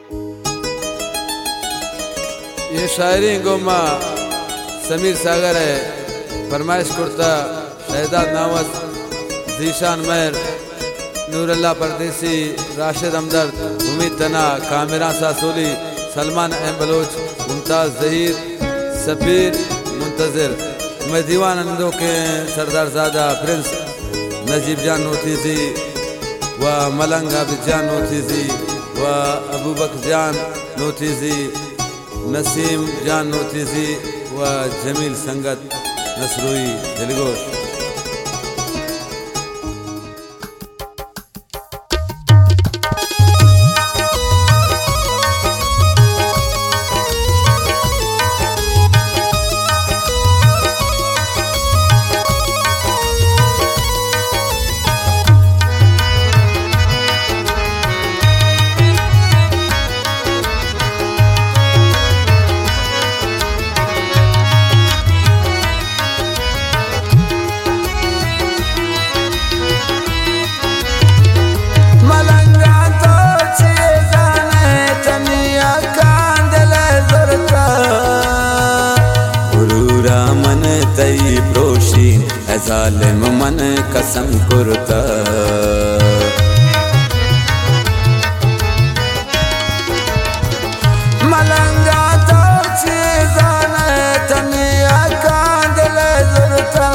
ये शायरी गोमा समीर सागर है फरमाइश कुर्ता शहजाद नावस जीशान मेहर नूरुल्लाह परदेसी राशिद हमदर्द उम्मीद तना कामिरा सासोली सलमान अहम बलोच मुमताज जहीर सफीर मुंतजिर मैं दीवान अंदों के सरदार ज़ादा प्रिंस नजीब जान नोतीजी व मलंग आबिद जान नोतीजी व अबू बकर जान नोतीजी नसीम जान नोतीजी व जमील संगत नसरुई दिलगोश। जालिम मन कसम कुर्ता मलंगा तो चीज़ाने तनिया कांदल ज़ुरता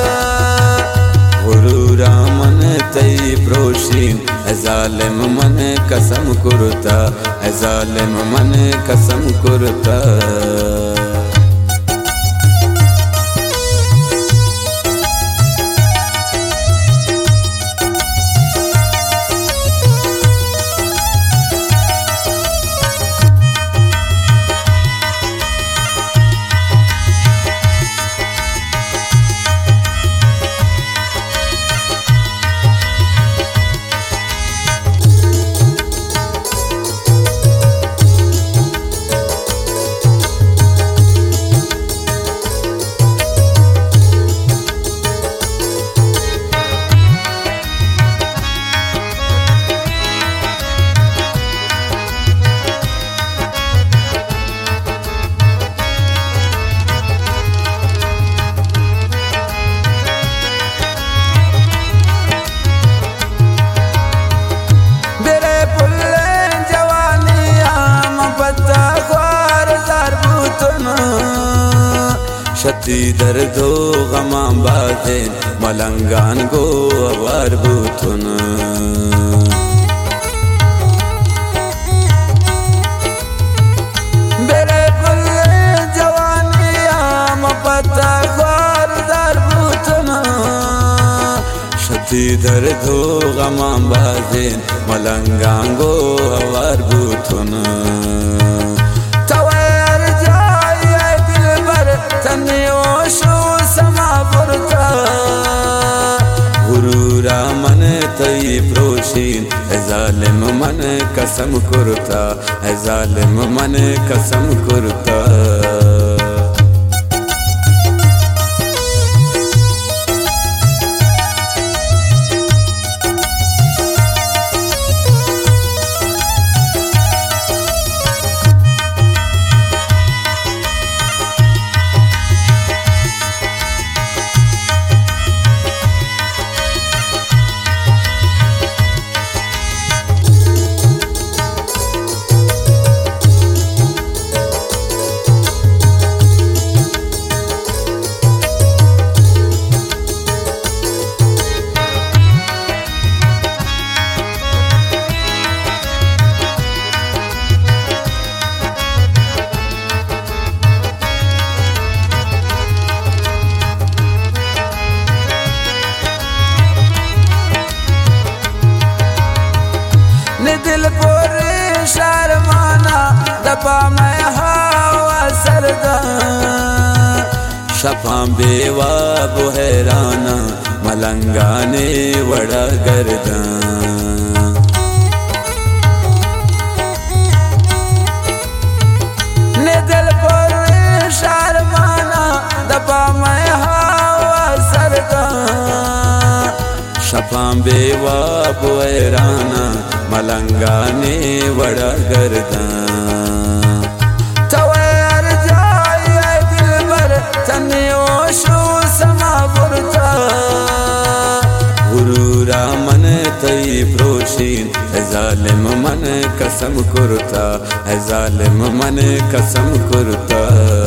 गुरूरा मन तई प्रोशीन जालिम मन कसम कुर्ता जालिम मन कसम कुर्ता। शती दर्दो गमा बाजे मलंगान गो अवार बूथुन बेरे कुल्ले जवानिया मपता ख्वार दर बूथुन शती दर्दो गमा बाजे मलंगान गो अवार बूथुन गुरूरा मन तई प्रोशीन जालिम मन कसम कुर्ता जालिम मन कसम कुर्ता। दिल पूरी शर्माना दबा मैं हवा सरदा शफा बेवा बुहराना मलंगाने वड़ा गर्दा ने दिल पूरी शर्माना दबा मैं हवा सरदा शफां बेवा बुहराना मलंगाने वड़ा गर्दां तवैर जाए दिल भर तन्यो शू समा बुरता गुरूरा मन तई प्रोशीन है जालिम मन कसम कुरता है जालिम मन कसम कुरता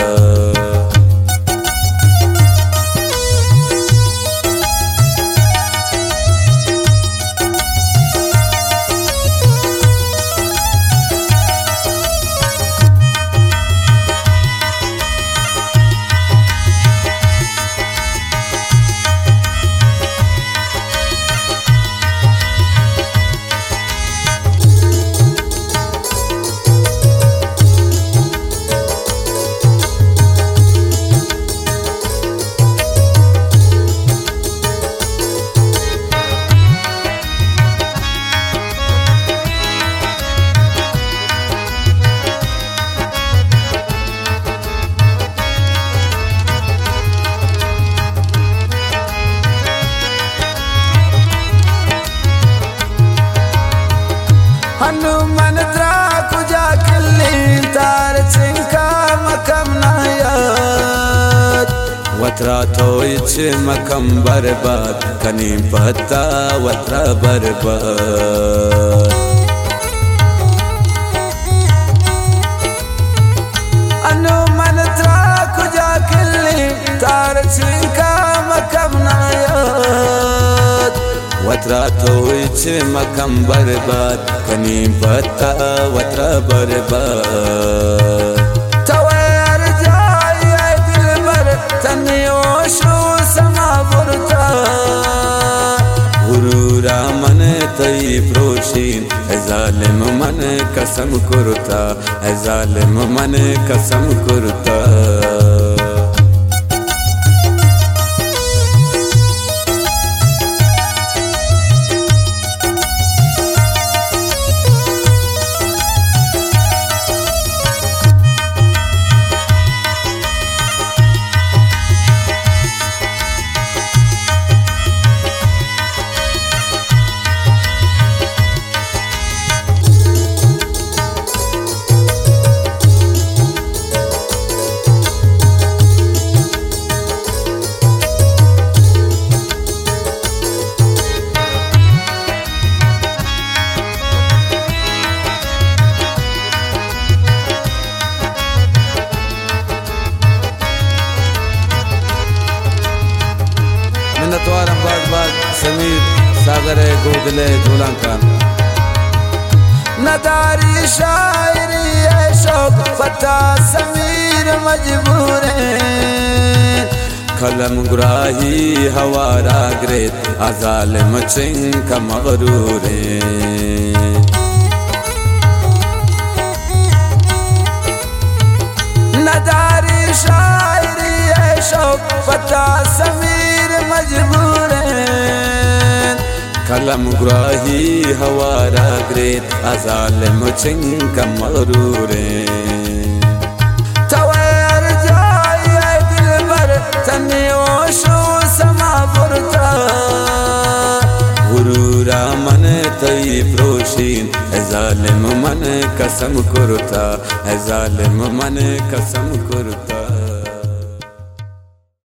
हनुमान द्रा कुजा किल्ली तार चिंका मकम नायात वत्रा तो इच मकम बर्बाद कनी पत्ता वत्रा बर्बाद हनुमान द्रा कुजा किल्ली तार चिंका मकम नायात वत्रा तो इच मकम बर्बाद कनी पत्ता वत्रा बर्बाद तवैर जाए दिल भर तन्यो शू समा बुरता गुरूरा मन तई प्रोशीन है जालिम मन कसम कुरता है जालिम मन कसम कुरता मिन्नतवारम बाग समीर सागर गोदले झूलांका नदारी शायरी है शौक पता समीर मजबूर कलम गुराही हवारा ग्रेत अजालिम चिंक मगरूर नदारी शायरी है शौक पता समीर मजबूर कलम गुराही हवारा ग्रेत अजालिम चिंक मगरूर तवैर जाए दिल भर तन्यो शू समा बुरता गुरूरा मन तई प्रोशीन है जालिम मन कसम कुरता है जालिम मन कसम कुरता।